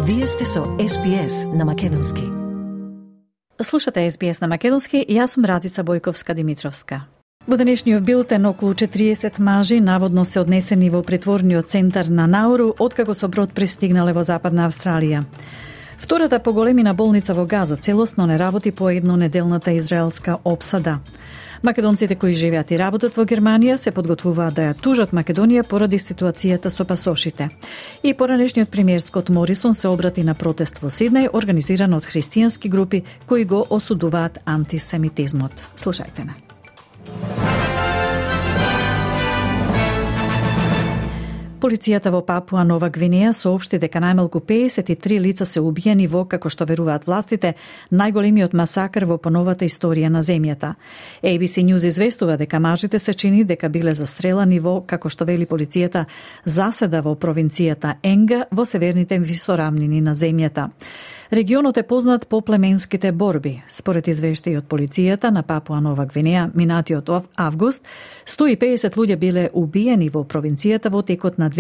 Вие сте со SBS на Македонски. Слушате SBS на Македонски и јас сум Радица Бојковска-Димитровска. Во денешниот билтен околу 40 мажи наводно се однесени во притворниот центар на Науру откако со брод пристигнале во Западна Австралија. Втората по големина болница во Газа целосно не работи по еднонеделната израелска опсада. Македонците кои живеат и работат во Германија се подготвуваат да ја тужат Македонија поради ситуацијата со пасошите. И поранешниот премиер Скот Морисон се обрати на протест во Сиднеј, организиран од христијански групи кои го осудуваат антисемитизмот. Слушајте на. Полицијата во Папуа Нова Гвинеја соопшти дека најмалку 53 лица се убиени во, како што веруваат властите, најголемиот масакр во поновата историја на земјата. ABC News известува дека мажите се чини дека биле застрелани во, како што вели полицијата, заседа во провинцијата Енга во северните висорамнини на земјата. Регионот е познат по племенските борби. Според извештаи од полицијата на Папуа Нова Гвинеја, минатиот август, 150 луѓе биле убиени во провинцијата во текот на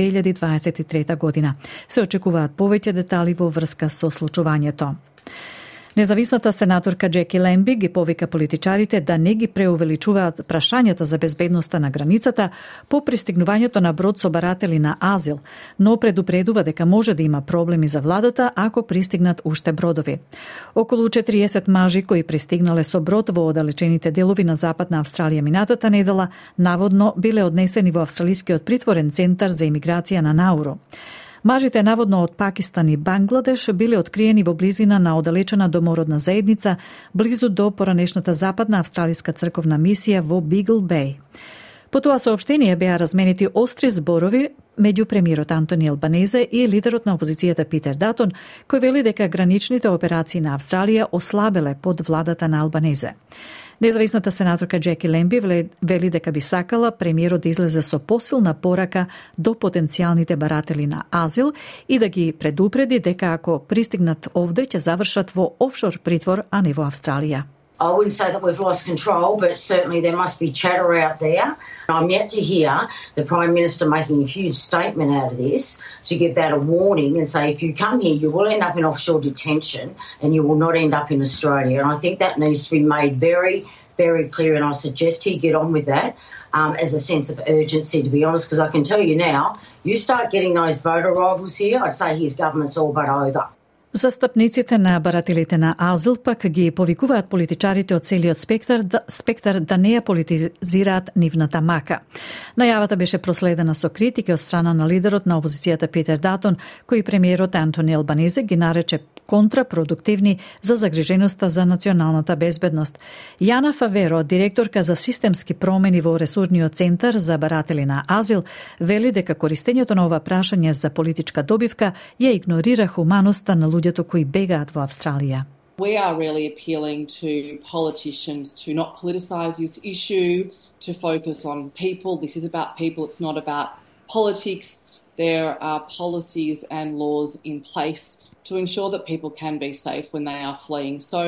2023 година. Се очекуваат повеќе детали во врска со случувањето. Независната сенаторка Джеки Лемби ги повика политичарите да не ги преувеличуваат прашањата за безбедноста на границата по пристигнувањето на брод со баратели на азил, но предупредува дека може да има проблеми за владата ако пристигнат уште бродови. Околу 40 мажи кои пристигнале со брод во оддалечените делови на Западна Австралија минатата недела наводно биле однесени во австралискиот притворен центар за имиграција на Науру. Мажите наводно од Пакистан и Бангладеш биле откриени во близина на оддалечена домородна заедница близу до поранешната Западна австралиска црковна мисија во Бигл Беј. По тоа соопштение беа разменети остри зборови меѓу премиерот Антони Албанезе и лидерот на опозицијата Питер Датон, кој вели дека граничните операции на Австралија ослабеле под владата на Албанезе. Независната сенаторка Джеки Лемби вели дека би сакала премиерот да излезе со посилна порака до потенцијалните баратели на азил и да ги предупреди дека ако пристигнат овде ќе завршат во офшор притвор, а не во Австралија. I wouldn't say that we've lost control, but certainly there must be chatter out there. I'm yet to hear the Prime Minister making a huge statement out of this to give that a warning and say if you come here you will end up in offshore detention and you will not end up in Australia. And I think that needs to be made very, very clear, and I suggest he get on with that as a sense of urgency, to be honest, because I can tell you now, you start getting those boat arrivals here, I'd say his government's all but over. Застапниците на барателите на азил пак ги повикуваат политичарите од целиот спектар да не ја политизираат нивната мака. Најавата беше проследена со критики од страна на лидерот на опозицијата Питер Датон, кој премиерот Антони Албанезе ги нарече контрапродуктивни за загриженоста за националната безбедност. Јана Фаверо, директорка за системски промени во ресурниот центар за баратели на азил, вели дека користењето на ова прашање за политичка добивка ја игнорира хуманоста на луѓето кои бегаат во Австралија. We are really appealing to politicians to not politicise this issue, to focus on people. This is about people, it's not about politics. There are policies and laws in place to ensure that people can be safe when they are fleeing. So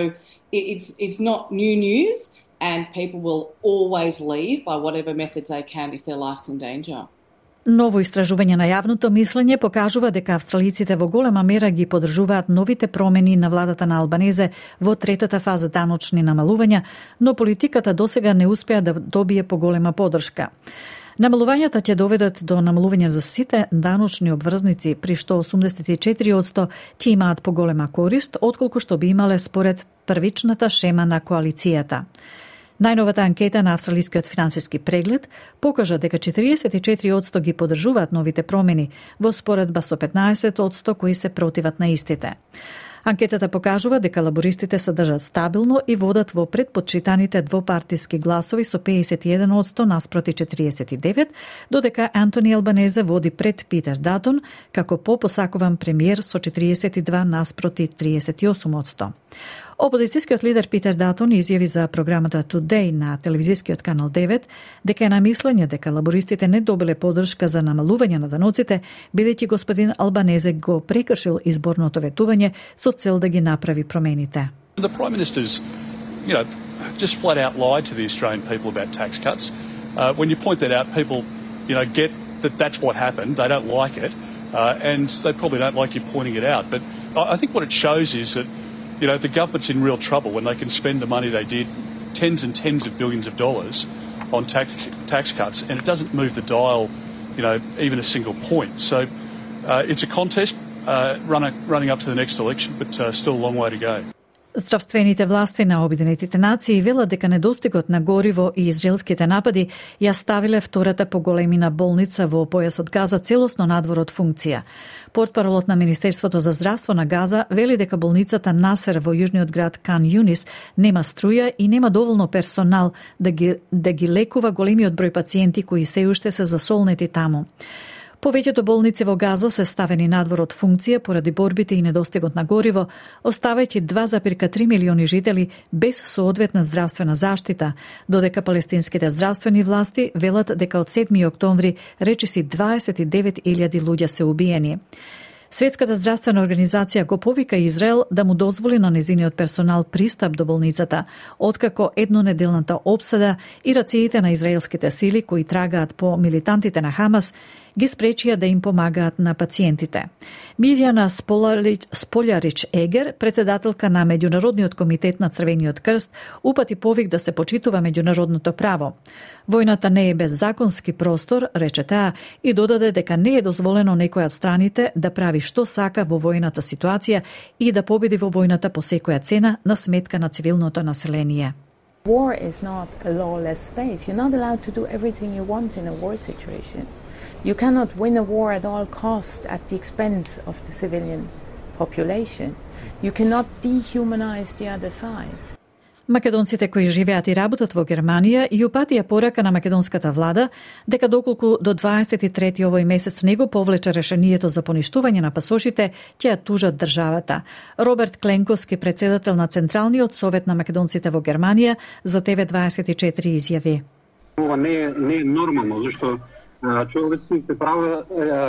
it's not new news, and people will always leave by whatever methods they can if their life's in danger. Ново истражување на јавното мислење покажува дека австралиците во голема мера ги поддржуваат новите промени на владата на Албанезе во третата фаза даночни намалувања, но политиката досега не успеа да добие поголема поддршка. Намалувањата ќе доведат до намалување за сите даночни обврзници, при што 84% ќе имаат поголема корист, отколку што би имале според првичната шема на коалицијата. Најновата анкета на Австралискиот финансиски преглед покажа дека 44% ги поддржуваат новите промени, во споредба со 15% кои се противат на истите. Анкетата покажува дека лабористите се држат стабилно и водат во предпочитаните двопартиски гласови со 51% наспроти 49%, додека Антони Албанезе води пред Питер Датон како попосакуван премиер со 42% наспроти 38%. Опозицијскиот лидер Питер Датон изјави за програмата Today на телевизискиот канал 9 дека е на мислење дека лабористите не добиле поддршка за намалување на даноците, бидејќи господин Албанезе го прекршил изборното ветување со цел да ги направи промените. The Prime Minister's, just flat out lied to the Australian people about tax cuts. When you point that out, people, get that that's what happened. They don't like it, and they probably don't like you pointing it out. But I think what it shows is that, the government's in real trouble when they can spend the money they did, tens and tens of billions of dollars on tax cuts, and it doesn't move the dial, even a single point. So it's a contest running up to the next election, but still a long way to go. Здравствените власти на Обединетите нации велат дека недостигот на гориво и израелските напади ја ставиле втората по големина болница во појасот Газа целосно надвор од функција. Портпаролот на Министерството за здравство на Газа вели дека болницата Насер во јужниот град Кан Юнис нема струја и нема доволно персонал да ги лекува големиот број пациенти кои се уште се засолнети таму. Повеќето болници во Газа се ставени надвор од функција поради борбите и недостигот на гориво, оставајќи 2,3 милиони жители без соодветна здравствена заштита, додека палестинските здравствени власти велат дека од 7 октомври речиси 29.000 луѓе се убиени. Светската здравствена организација го повика Израел да му дозволи на незиниот персонал пристап до болницата, откако еднонеделната опсада и рациите на израелските сили кои трагаат по милитантите на Хамас ги спречија да им помагаат на пациентите. Мирјана Сполјарич-Егер, председателка на Меѓународниот комитет на Црвениот крст, упати повик да се почитува меѓународното право. Војната не е беззаконски простор, рече таа, и додаде дека не е дозволено некој од страните да прави што сака во војната ситуација и да победи во војната по секоја цена на сметка на цивилното население. War is not a lawless space. You're not allowed to do everything you want in a war situation. You cannot win a war at all costs at the expense of the civilian population. You cannot dehumanize the other side. Македонците кои живеат и работат во Германија и упатија порака на македонската влада дека доколку до 23 овој месец не го повлече решението за поништување на пасошите, ќе ја тужат државата. Роберт Кленковски, председател на Централниот совет на македонците во Германија, за ТВ24 изјави: Ова не е нормално, зашто човечките права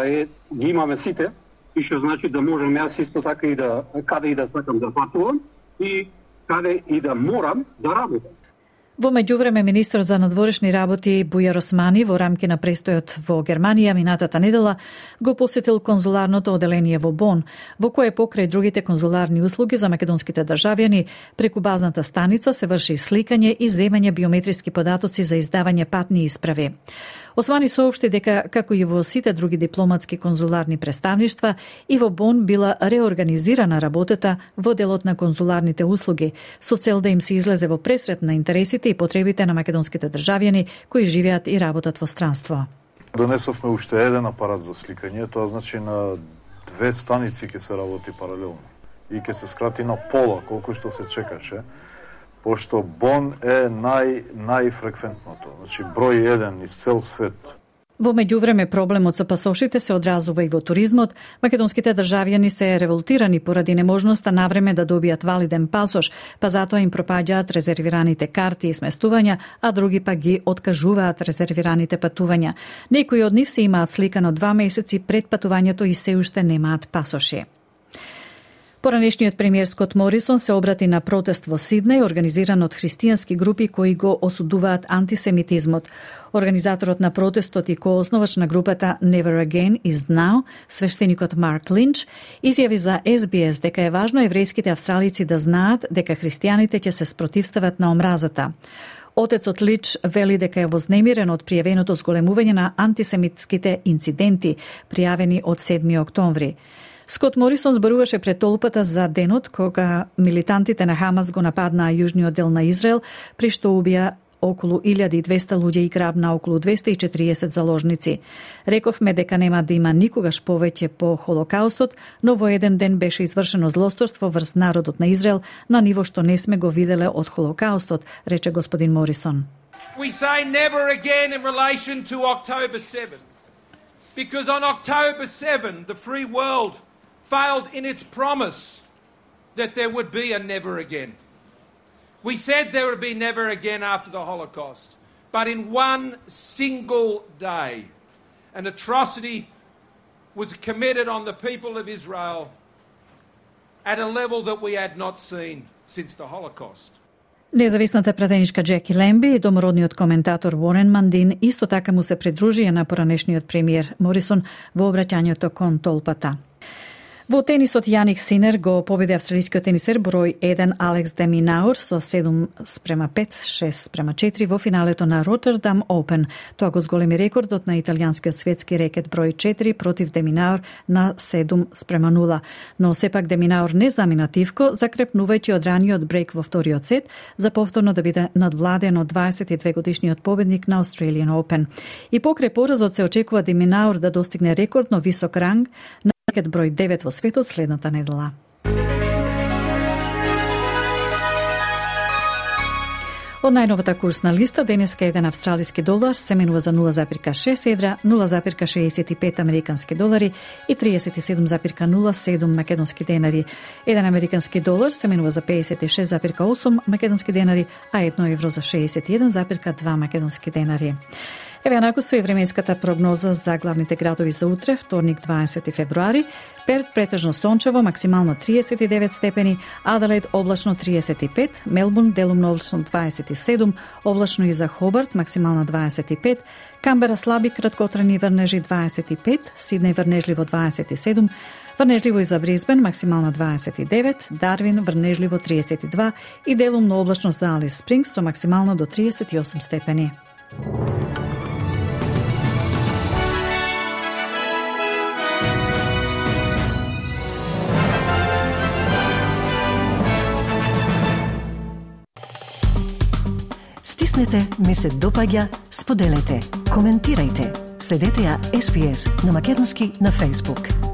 ги имаме сите, и што значи да можам јас исто така и да каде и да сакам да патувам и каде и да морам да работам. Во меѓувреме, министрот за надворешни работи Бујар Османи во рамки на престојот во Германија минатата недела го посетил конзуларното оделение во Бон, во кое покрај другите конзуларни услуги за македонските државјани, преку базната станица се врши сликање и земање биометриски податоци за издавање патни исправи. Османи соопшти дека, како и во сите други дипломатски конзуларни представништва, и во Бон била реорганизирана работата во делот на конзуларните услуги, со цел да им се излезе во пресрет на интересите и потребите на македонските државјани кои живеат и работат во странство. Донесовме уште еден апарат за сликање, тоа значи на 2 станици ќе се работи паралелно и ќе се скрати на пола колку што се чекаше, пошто Бон е најфреквентното, значи број 1 из цел свет. Во меѓувреме, проблемот со пасошите се одразува и во туризмот. Македонските државјани се револтирани поради неможноста навреме да добијат валиден пасош, па затоа им пропаѓаат резервираните карти и сместувања, а други пак ги откажуваат резервираните патувања. Некои од нив се имаат сликано 2 месеци пред патувањето и се уште немаат пасоши. Поранешниот премиер Скот Морисон се обрати на протест во Сиднеј, организиран од христијански групи кои го осудуваат антисемитизмот. Организаторот на протестот и коосновач на групата Never Again is Now, свештеникот Марк Линч, изјави за SBS дека е важно еврејските австралици да знаат дека христијаните ќе се спротивстават на омразата. Отецот Лич вели дека е вознемирен од пријавеното зголемување на антисемитските инциденти, пријавени од 7 октомври. Скот Морисон зборуваше пред толпата за денот кога милитантите на Хамас го нападнаа јужниот дел на Израел, при што убија околу 1200 луѓе и грабна околу 240 заложници. Рековме дека нема да има никогаш повеќе по Холокаустот, но во еден ден беше извршено злосторство врз народот на Израел на ниво што не сме го виделе од Холокаустот, рече господин Морисон. We say never again in relation to October 7, because on October 7 the free world failed in its promise that there would be a never again. We said there would be never again after the Holocaust, but in one single day, an atrocity was committed on the people of Israel at a level that we had not seen since the Holocaust. Независната пратеничка Джеки Лемби и домородниот коментатор Уорен Мандин исто така му се придружија на поранешниот премиер Морисон во обраќањето кон толпата. Во тенисот Јаник Синер го победи австралискиот тенисер број 1 Алекс де Минаур со 7-5, 6-4 во финалето на Роттердам Open. Тоа го зголеми рекордот на италијанскиот светски рекет број 4 против де Минаур на 7-0. Но сепак де Минаур не замина тивко, закрепнувајќи од раниот брейк во вториот сет за повторно да биде надвладен од 22 годишниот победник на Australian Open. И покрај поразот се очекува де Минаур да достигне рекордно висок ранг на рекет број 9 во светот следната недела. Од најновата курсна листа, денеска еден австралиски долар се менува за 0,6 евра, 0,65 американски долари и 37,07 македонски денари. Еден американски долар се менува за 56,8 македонски денари, а 1 евро за 61,2 македонски денари. Еве онаку со и временската прогноза за главните градови за утре, вторник 20 февруари. Перт претежно сончево, максимално 39 степени, Аделаид облачно 35, Мелбурн делумно облачно 27, облачно и за Хобарт, максимално 25, Камбера слаби краткотрajни врнежи 25, Сиднеј врнежливо 27, врнежливо и за Брисбен, максимално 29, Дарвин врнежливо 32 и делумно облачно за Алис Спрингс со максимално до 38 степени. Стиснете, ми се допаѓа, споделете, коментирајте. Следете ја SPS на Македонски на Facebook.